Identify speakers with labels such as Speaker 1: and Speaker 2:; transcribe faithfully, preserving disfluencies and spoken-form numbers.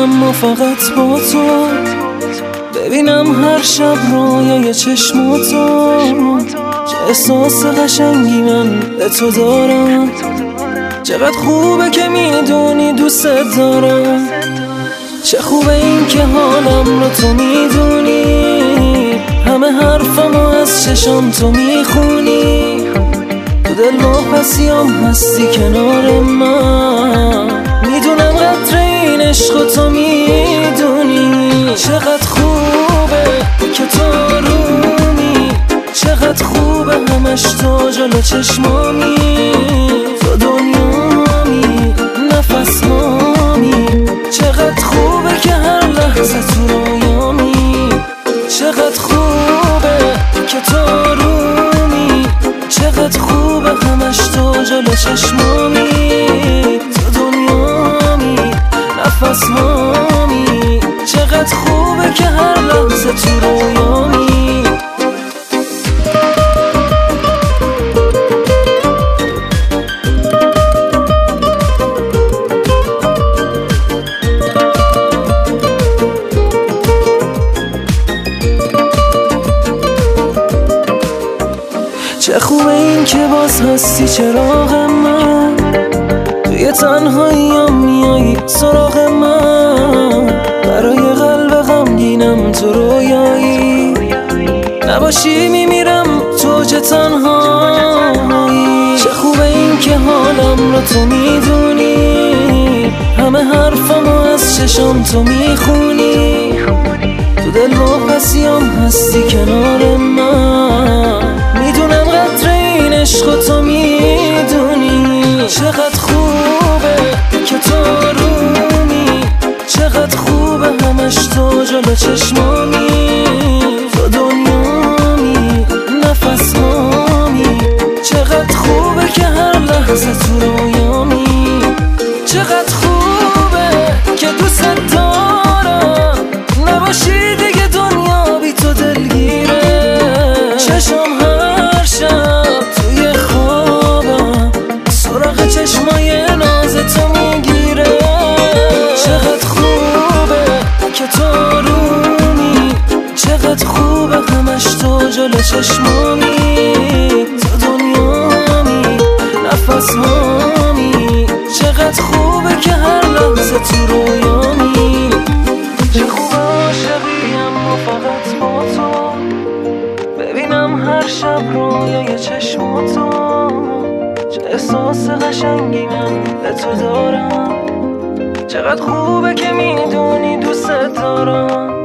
Speaker 1: اما فقط با تو ببینم هر شب رویای چشماتو. چه احساس قشنگی من به تو دارم، چقدر خوبه که میدونی دوست دارم. چه خوبه این که حالم رو تو میدونی، همه حرفمو از چشام تو میخونی. تو دل و پسیام هستی کنار من، میدونم قدر این عشق تو میدونی. چقدر خوبه که تو رومی، چقدر خوبه همش تو جلو چشمامی. تو دنیامی، نفس هامی، چقدر خوبه که هر لحظه تو رویامی. چقدر خوبه که تو رومی، چقدر خوبه همش تو جلو چشمامی. تو دنیامی، نفس هامی، چقدر خوبه که هر لحظه تو رویامی. چه خوبه این که باز هستی چراغ من، توی تنهاییام میایی سراغ من. برای قلب غمگینم تو رویایی، نباشی میمیرم تو چه تنهایی. چه خوبه این که حالم رو تو میدونی، همه حرفمو از چشام تو میخونی. تو دل و پسیام هستی کنار من، میدونم قدر این عشق تو میدونی. چقدر خوبه که تو رومی، چقدر خوبه همش تو جلو چشمامی. تو دنیامی، نفس هامی، چقدر خوبه که هر لحظه تو رویامی. چقدر خوبه که دوست دارم، نباشی دیگه دنیا بی تو دلگیره. چشم هر شب توی خوابم سراغ چشمای ناز تو میگیره. چقدر خوبه که تو رومی، چقدر خوبه همش تو جلو چشمامی. تو دنیامی، نفس هامی، چقدر خوبه که هر لحظه تو رویامی. چه خوبه عاشقیم و فقط با تو ببینم هر شب رویای چشماتو. چه احساس قشنگی من به تو دارم، چقدر خوبه که میدونی دوست دارم.